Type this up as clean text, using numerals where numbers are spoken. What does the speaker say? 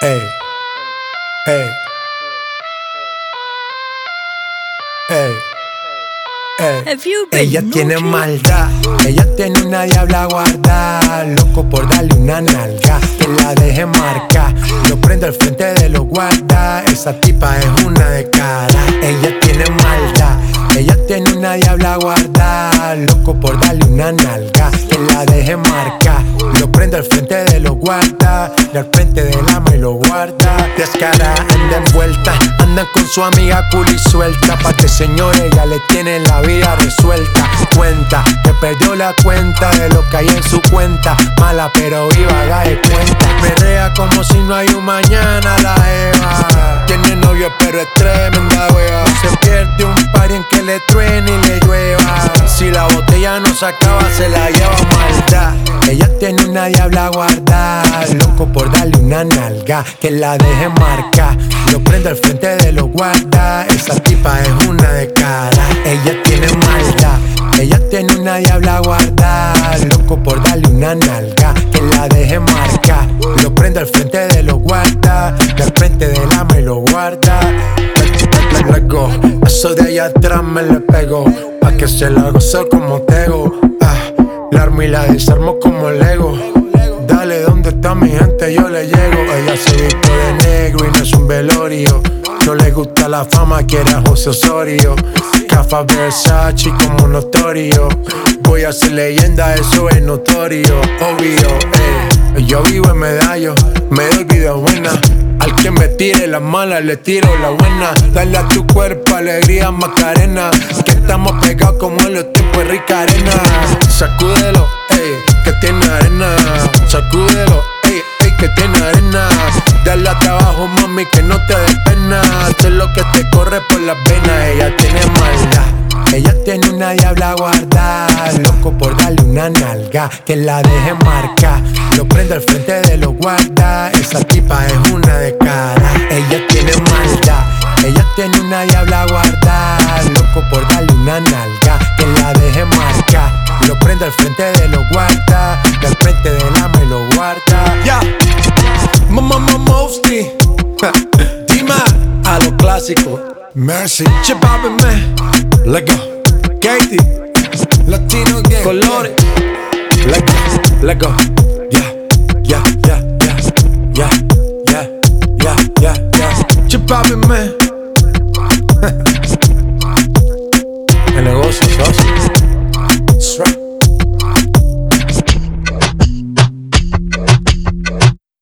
Ey, ey, ey, ey. Ella tiene maldad, ella tiene una diabla guarda, loco por darle una nalga, que la deje marcar. Lo prendo al frente de los guardas, esa tipa es una de cara. Ella tiene maldad, ella tiene una diabla guarda, loco por darle una nalga, que la deje marcar. Lo prendo al frente de los guardas, y al frente del ama y lo guarda. Descara, anda envuelta, andan con su amiga cool y suelta, pa' que señores ya le tienen la vida resuelta. Cuenta que perdió la cuenta de lo que hay en su cuenta, mala pero viva, haga de cuenta. Perrea como si no hay un mañana la Eva. Tiene novio pero es tremenda wea. Se pierde un party en que le truene y le llueva. Si la botella no se acaba se la lleva maldad. Ella tiene una diabla guarda, loco por darle una nalga, que la deje marcar. Lo prendo al frente de los guardas, esa tipa es una de cara. Ella tiene maldad, ella tiene una diabla guarda, loco por darle una nalga, que la deje marcar. Lo prendo al frente de los guardas, y al frente del ama y lo guarda. Let go, eso de allá atrás me le pego, pa' que se la gozo como tego. La armo y la desarmo como Lego. Dale, ¿dónde está mi gente? Yo le llego. Ella se viste de negro y no es un velorio. No le gusta la fama, quiere a José Osorio. Cafa Versace como notorio. Voy a ser leyenda, eso es notorio. Obvio, yo vivo en medallo, me doy vida buena. Al que me tire la mala, le tiro la buena. Dale a tu cuerpo alegría, Macarena, que estamos pegados como en los tiempos de Rica Arena. Sacúdelo, ey, que tiene arena. Sacúdelo, ey, ey, que tiene arena. Dale a trabajo, mami, que no te dé pena. Esto es lo que te corre por las venas. Ella tiene maldad, ella tiene una diabla guarda, loco por darle una nalga, que la deje marcar. Lo prendo al frente de los guardas, esa tipa es una de cara. Ella tiene maldad, ella tiene una diabla guarda, loco por darle una nalga, que la deje marcar. Lo prendo al frente de los guardas, y al frente del ama y lo guarda. Ya, Mosty, Dima, a lo clásico. Mercy, Chepape, man, let go. Katie, Latino Gang, Colores, let go, let go. Yeah, yeah, yeah, yeah, yeah, yeah, yeah, yeah, yeah. Chepape, man. el negocio socio.